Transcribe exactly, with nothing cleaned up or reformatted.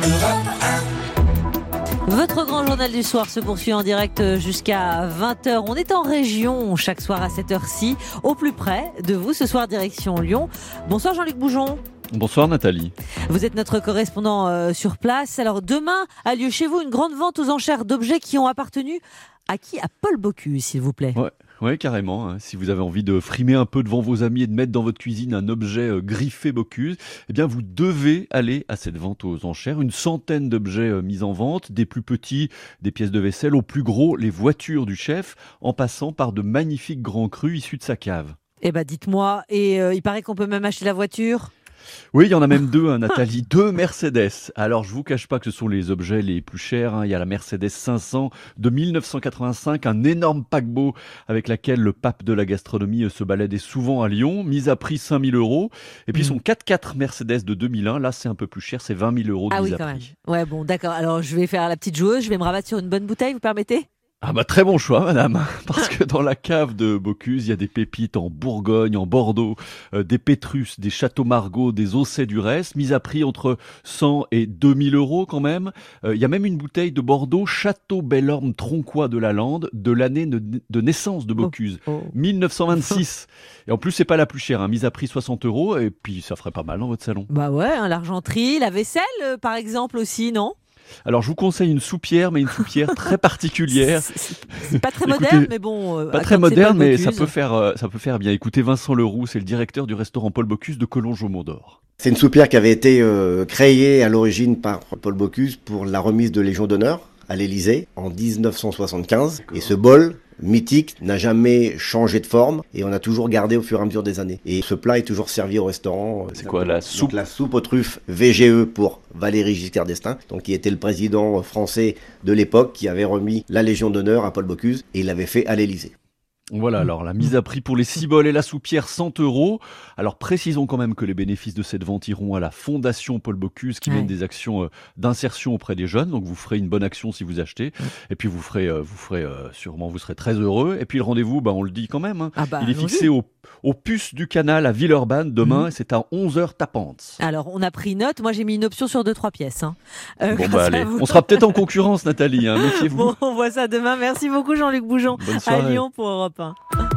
Votre grand journal du soir se poursuit en direct jusqu'à vingt heures. On est en région chaque soir à cette heure-ci, au plus près de vous. Ce soir, direction Lyon. Bonsoir Jean-Luc Boujon. Bonsoir Nathalie. Vous êtes notre correspondant euh, sur place. Alors demain a lieu chez vous une grande vente aux enchères d'objets qui ont appartenu à qui? À Paul Bocuse, s'il vous plaît. Ouais. Oui, carrément. Hein. Si vous avez envie de frimer un peu devant vos amis et de mettre dans votre cuisine un objet euh, griffé Bocuse, eh bien vous devez aller à cette vente aux enchères. Une centaine d'objets euh, mis en vente, des plus petits, des pièces de vaisselle, aux plus gros, les voitures du chef, en passant par de magnifiques grands crus issus de sa cave. Eh ben dites-moi, et euh, il paraît qu'on peut même acheter la voiture ? Oui, il y en a même deux, hein, Nathalie, deux Mercedes. Alors, je vous cache pas que ce sont les objets les plus chers. Hein. Il y a la Mercedes cinq cents de mille neuf cent quatre-vingt-cinq, un énorme paquebot avec laquelle le pape de la gastronomie se baladait souvent à Lyon, mise à prix cinq mille euros. Et puis, mmh. son quatre-quatre Mercedes de deux mille un, là, c'est un peu plus cher, c'est vingt mille euros de ah mise oui, à quand prix. Même. Ouais, bon, d'accord. Alors, je vais faire la petite joueuse, je vais me rabattre sur une bonne bouteille, vous permettez ? Ah bah très bon choix madame, parce que dans la cave de Bocuse, il y a des pépites en Bourgogne, en Bordeaux, euh, des Pétrus, des Châteaux Margaux, des Aussay du Reste, mis à prix entre cent et deux mille euros quand même. Euh, il y a même une bouteille de Bordeaux, Château Bellorme Tronquoy de la Lande, de l'année de naissance de Bocuse, oh, oh. mille neuf cent vingt-six. Et en plus, c'est pas la plus chère, hein, mise à prix soixante euros, et puis ça ferait pas mal dans votre salon. Bah ouais, hein, l'argenterie, la vaisselle euh, par exemple aussi, non ? Alors, je vous conseille une soupière, mais une soupière très particulière. C'est, c'est pas très Écoutez, moderne, mais bon. Euh, pas très moderne, mais ça peut faire, euh, ça peut faire bien. Écoutez, Vincent Leroux, c'est le directeur du restaurant Paul Bocuse de Collonges au Mont-d'Or. C'est une soupière qui avait été euh, créée à l'origine par Paul Bocuse pour la remise de Légion d'honneur à l'Élysée en dix-neuf cent soixante-quinze. Et ce bol mythique n'a jamais changé de forme et on a toujours gardé au fur et à mesure des années. Et ce plat est toujours servi au restaurant. C'est quoi la soupe ? Donc, la soupe aux truffes V G E pour Valéry Giscard d'Estaing, donc qui était le président français de l'époque, qui avait remis la Légion d'honneur à Paul Bocuse et il l'avait fait à l'Élysée. Voilà, alors la mise à prix pour les six bols et la soupière, cent euros. Alors précisons quand même que les bénéfices de cette vente iront à la Fondation Paul Bocuse qui ouais. mène des actions euh, d'insertion auprès des jeunes. Donc vous ferez une bonne action si vous achetez. Ouais. Et puis vous ferez, euh, vous ferez euh, sûrement, vous serez très heureux. Et puis le rendez-vous, bah, on le dit quand même, hein. ah bah, il est fixé au, au Puce du Canal à Villeurbanne demain. Mmh. C'est à onze heures tapantes. Alors on a pris note. Moi j'ai mis une option sur deux trois pièces. Hein. Euh, bon bah allez, vous... on sera peut-être en concurrence Nathalie, hein, méfiez-vous. Bon, on voit ça demain. Merci beaucoup Jean-Luc Boujon à Lyon pour Europe un.